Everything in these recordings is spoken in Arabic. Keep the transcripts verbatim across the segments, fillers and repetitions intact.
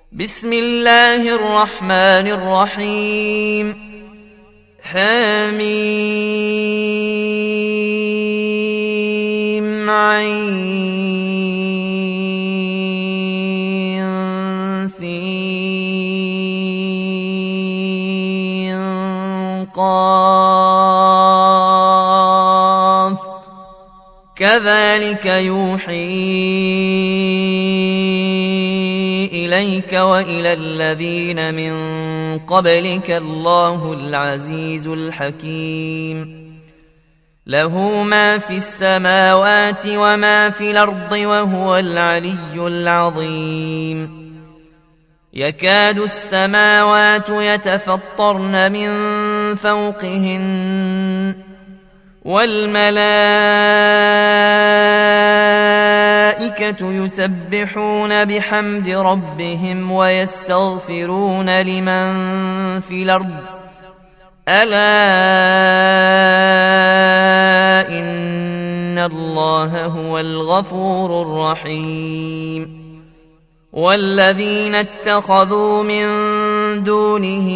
بسم الله الرحمن الرحيم حميم عين سين قاف كذلك يوحي إليك وإلى الذين من قبلك الله العزيز الحكيم له ما في السماوات وما في الأرض وهو العلي العظيم يكاد السماوات يتفطرن من فوقهن والملائكة يسبحون بحمد ربهم ويستغفرون لمن في الأرض ألا إن الله هو الغفور الرحيم والذين اتخذوا من دونه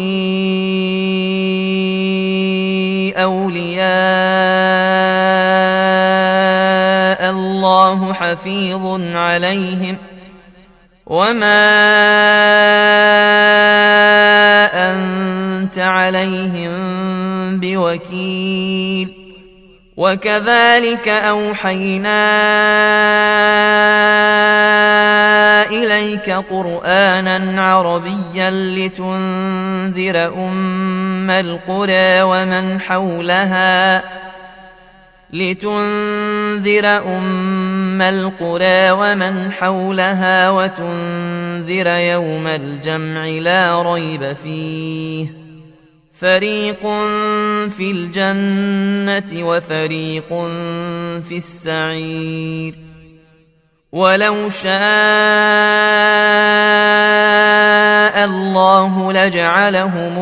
أولياء الله حفيظ عليهم وما أنت عليهم بوكيل وكذلك أوحينا إليك قرآنا عربيا لتنذر أم القرى ومن حولها لتنذر أم القرى ومن حولها وتنذر يوم الجمع لا ريب فيه فريق في الجنة وفريق في السعير ولو شاء الله لجعلهم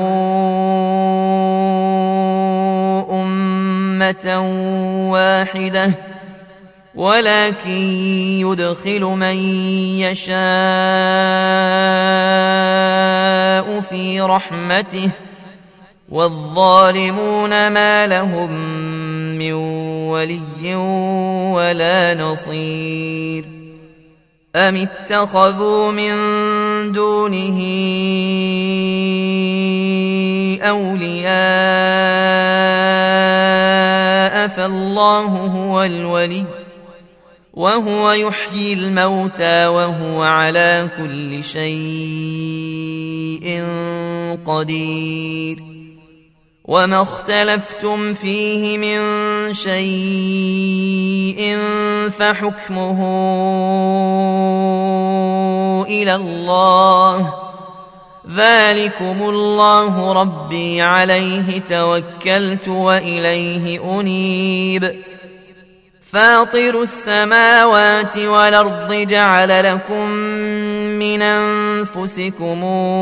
أمة واحدة ولكن يدخل من يشاء في رحمته والظالمون ما لهم من ولي ولا نصير أم اتخذوا من دونه أولياء فالله هو الولي وهو يحيي الموتى وهو على كل شيء قدير وما اختلفتم فيه من شيء فحكمه إلى الله ذلكم الله ربي عليه توكلت وإليه أنيب فاطر السماوات والأرض جعل لكم من أنفسكم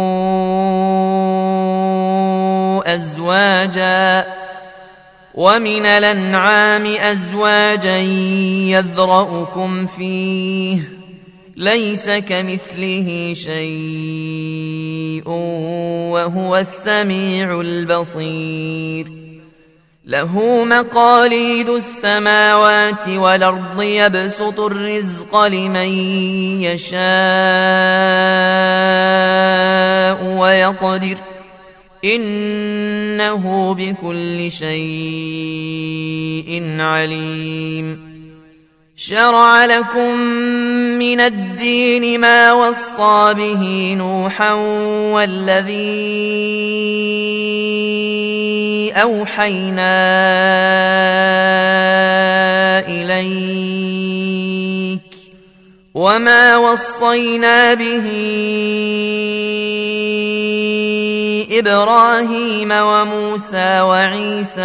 أزواجا ومن الأنعام أزواجا يذرأكم فيه ليس كمثله شيء وهو السميع البصير له مقاليد السماوات والأرض يبسط الرزق لمن يشاء ويقدر إنه بكل شيء عليم شرع لكم من الدين ما وصى به نوحا والذي أوحينا إليك وما وصينا به إبراهيم وموسى وعيسى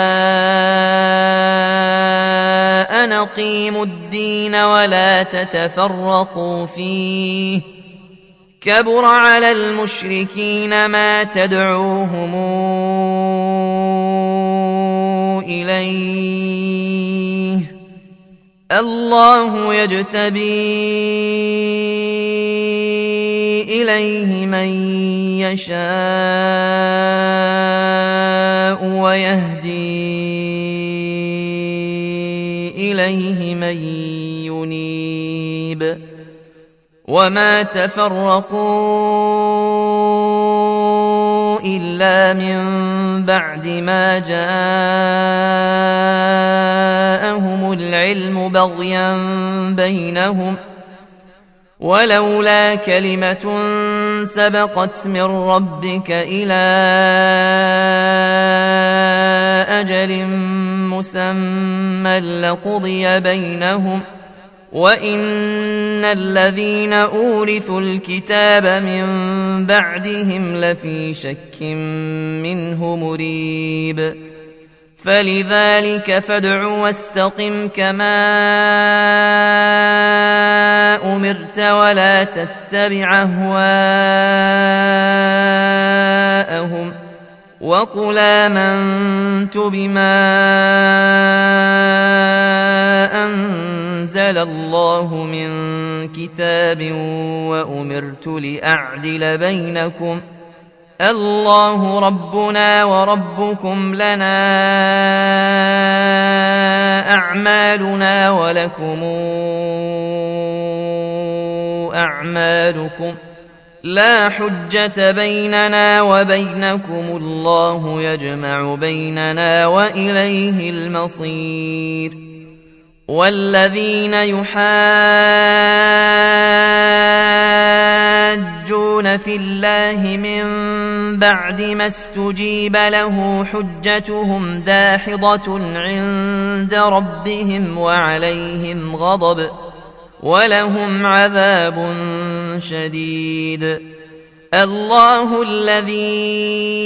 أن أقيموا الدين ولا تتفرقوا فيه كبر على المشركين ما تدعوهم إليه الله يجتبي إليه من يشاء ويهدي إليه من ينيب وما تفرقوا إلا من بعد ما جاءهم العلم بغيا بينهم ولولا كلمة سبقت من ربك إلى أجل مسمى لقضي بينهم وإن الذين أورثوا الكتاب من بعدهم لفي شك منه مريب فلذلك فادع واستقم كما أمرت ولا تتبع أهواءهم وقل آمنت بما أنزل الله من كتاب وأمرت لأعدل بينكم الله ربنا وربكم لنا أعمالنا ولكم أعمالكم لا حجة بيننا وبينكم الله يجمع بيننا وإليه المصير والذين يحاجون في الله من بعد ما استجيب له حجتهم داحضة عند ربهم وعليهم غضب ولهم عذاب شديد الله الذي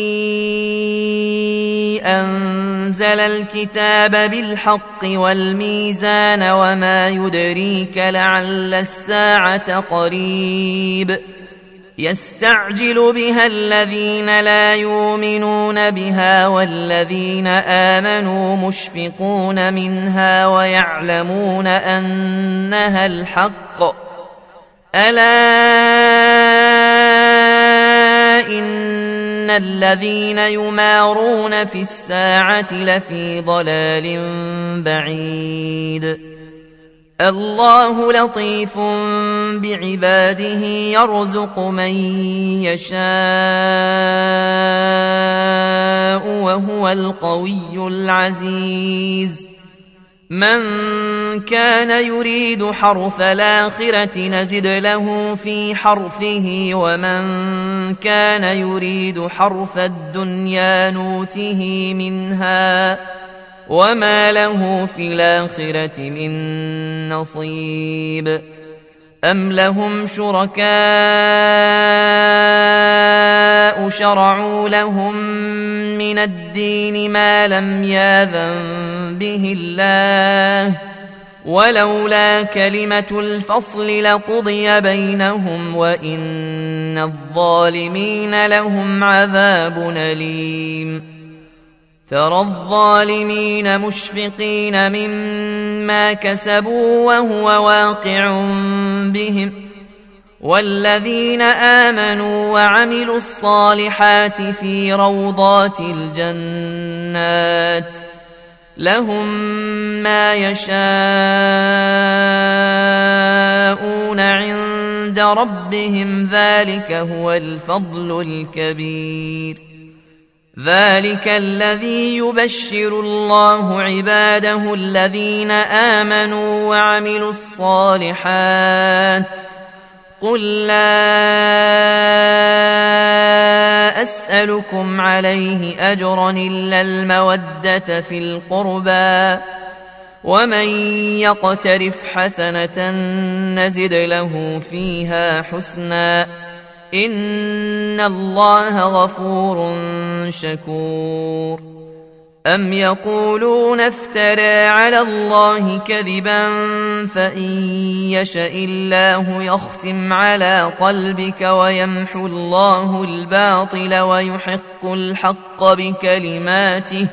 أنزل الكتاب بالحق والميزان وما يدريك لعل الساعة قريب يستعجل بها الذين لا يؤمنون بها والذين آمنوا مشفقون منها ويعلمون أنها الحق ألا إن الذين يمارون في الساعة لفي ضلال بعيد الله لطيف بعباده يرزق من يشاء وهو القوي العزيز من كان يريد حرث الآخرة نزد له في حرثه ومن كان يريد حرث الدنيا نوته منها وما له في الآخرة من نصيب أم لهم شركاء شرعوا لهم من الدين ما لم يأذن به الله ولولا كلمة الفصل لقضي بينهم وإن الظالمين لهم عذاب أليم ترى الظالمين مشفقين مما كسبوا وهو واقع بهم والذين آمنوا وعملوا الصالحات في روضات الجنات لهم ما يشاءون عند ربهم ذلك هو الفضل الكبير ذلك الذي يبشر الله عباده الذين آمنوا وعملوا الصالحات قل لا أسألكم عليه أجرا إلا المودة في القربى ومن يقترف حسنة نزد له فيها حسنا إن الله غفور شكور أم يقولون افترى على الله كذبا فإن يشأ الله يختم على قلبك ويمحو الله الباطل ويحق الحق بكلماته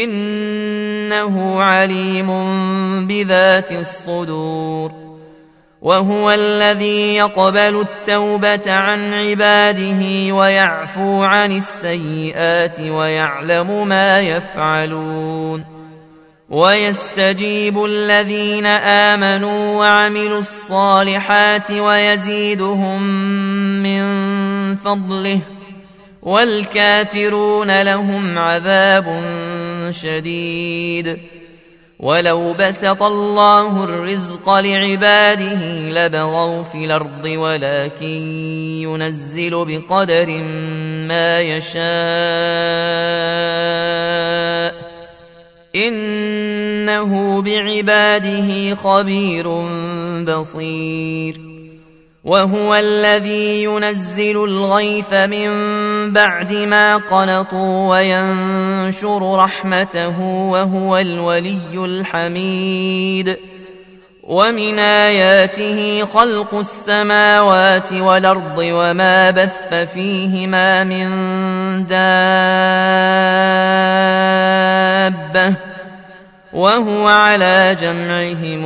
إنه عليم بذات الصدور وهو الذي يقبل التوبة عن عباده ويعفو عن السيئات ويعلم ما يفعلون ويستجيب الذين آمنوا وعملوا الصالحات ويزيدهم من فضله والكافرون لهم عذاب شديد ولو بسط الله الرزق لعباده لبغوا في الأرض ولكن ينزل بقدر ما يشاء إنه بعباده خبير بصير وهو الذي ينزل الغيث من بعد ما قنطوا وينشر رحمته وهو الولي الحميد ومن آياته خلق السماوات والأرض وما بث فيهما من دابة وهو على جمعهم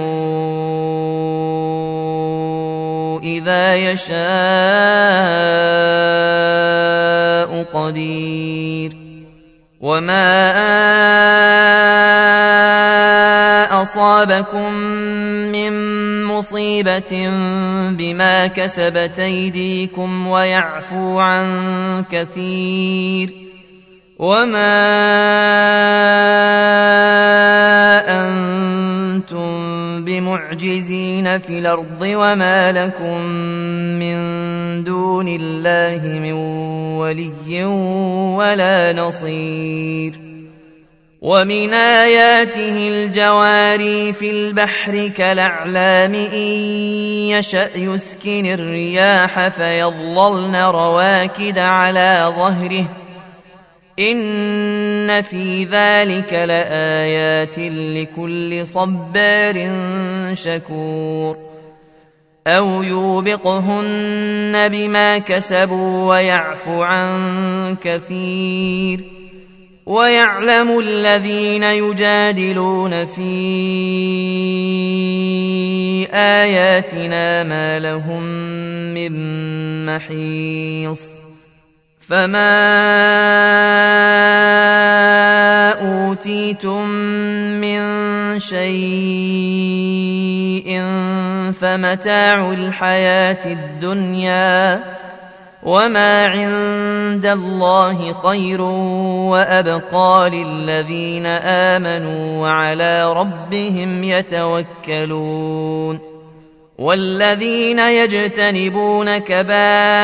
إذا يشاء قدير وما أصابكم من مصيبة بما كسبت أيديكم ويعفو عن كثير وما أنتم بمعجزين في الأرض وما لكم من دون الله من ولي ولا نصير ومن آياته الجواري في البحر كالأعلام إن يشأ يسكن الرياح فيظللن رواكد على ظهره إن في ذلك لآيات لكل صبار شكور أو يوبقهن بما كسبوا ويعفو عن كثير ويعلم الذين يجادلون في آياتنا ما لهم من محيص فما أوتيتم من شيء فمتاع الحياة الدنيا وما عند الله خير وأبقى للذين آمنوا وعلى ربهم يتوكلون والذين يجتنبون كبائر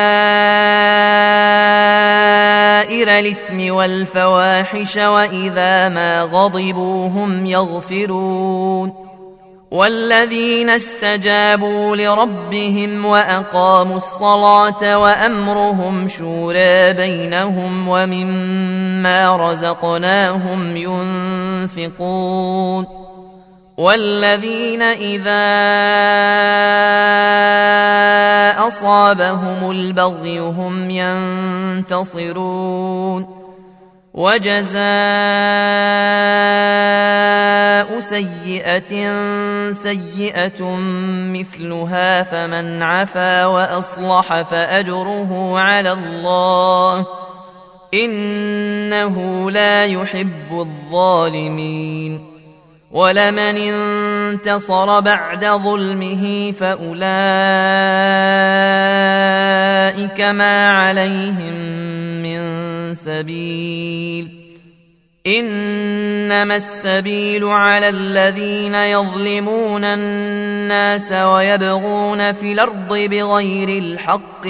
الإثم والفواحش وإذا ما غضبوا هم يغفرون والذين استجابوا لربهم وأقاموا الصلاة وأمرهم شورى بينهم ومما رزقناهم ينفقون والذين إذا أصابهم البغي هم ينتصرون وجزاء سيئة سيئة مثلها فمن عفا وأصلح فأجره على الله إنه لا يحب الظالمين ولمن انتصر بعد ظلمه فأولئك ما عليهم من سبيل إنما السبيل على الذين يظلمون الناس ويبغون في الأرض بغير الحق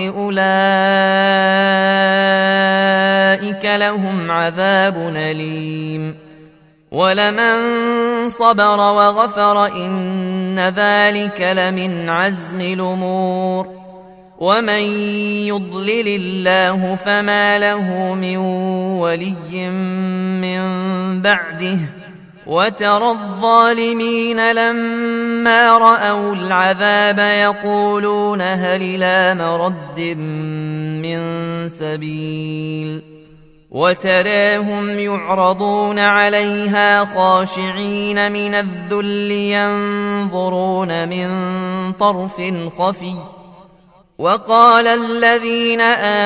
أولئك لهم عذاب أليم ولمن صبر وغفر إن ذلك لمن عزم الأمور ومن يضلل الله فما له من ولي من بعده وترى الظالمين لما رأوا العذاب يقولون هل إلى مرد من سبيل وتراهم يعرضون عليها خاشعين من الذل ينظرون من طرف خفي وقال الذين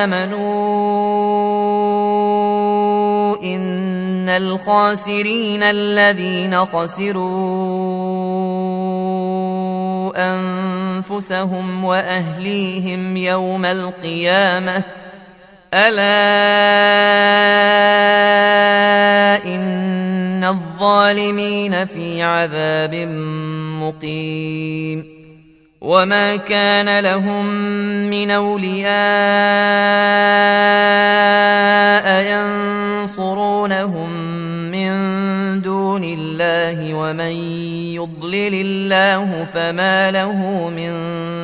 آمنوا إن الخاسرين الذين خسروا أنفسهم وأهليهم يوم القيامة ألا إن الظالمين في عذاب مقيم وما كان لهم من أولياء ينصرونهم من دون الله ومن يضلل الله فما له من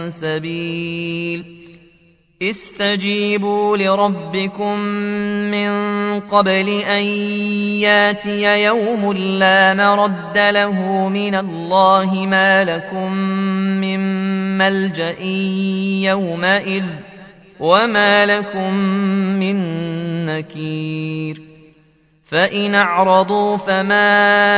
سبيل استجيبوا لربكم من قبل أن ياتي يوم لا مرد له من الله ما لكم من ملجأ يومئذ وما لكم من نكير فإن أعرضوا فما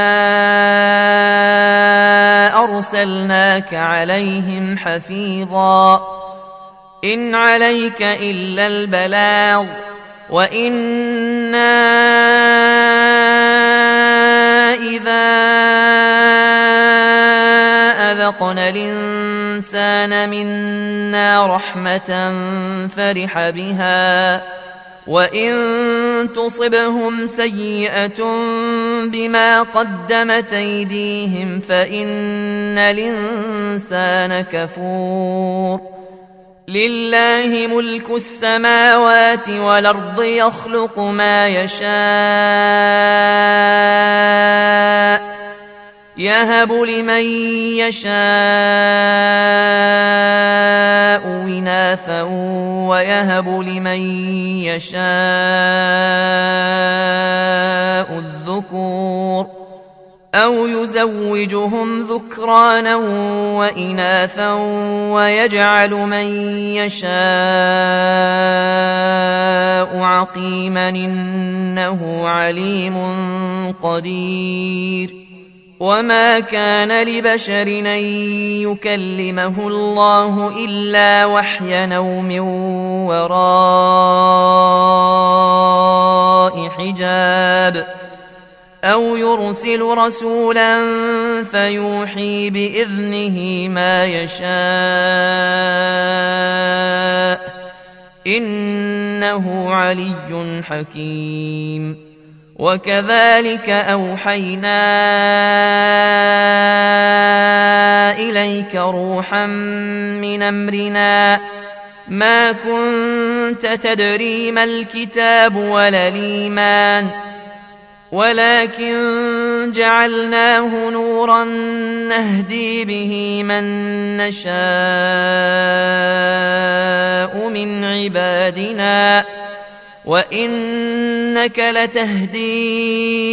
أرسلناك عليهم حفيظا إن عليك إلا البلاغ وإنا إذا أذقنا الإنسان منا رحمة فرح بها وإن تصبهم سيئة بما قدمت أيديهم فإن الإنسان كفور لله ملك السماوات والأرض يخلق ما يشاء يهب لمن يشاء إناثا ويهب لمن يشاء الذكور أو يزوجهم ذكرانا وإناثا ويجعل من يشاء عقيما إنه عليم قدير وما كان لبشر أن يكلمه الله إلا وحيا أو من وراء حجاب أو يرسل رسولا فيوحي بإذنه ما يشاء إنه علي حكيم وكذلك أوحينا إليك روحا من أمرنا ما كنت تدري ما الكتاب ولا الإيمان ولكن جعلناه نورا نهدي به من نشاء من عبادنا وإنك لتهدي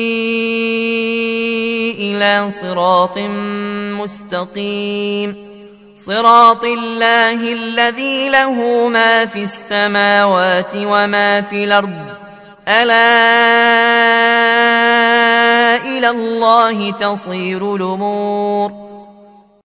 إلى صراط مستقيم صراط الله الذي له ما في السماوات وما في الأرض ألا إلى الله تصير الأمور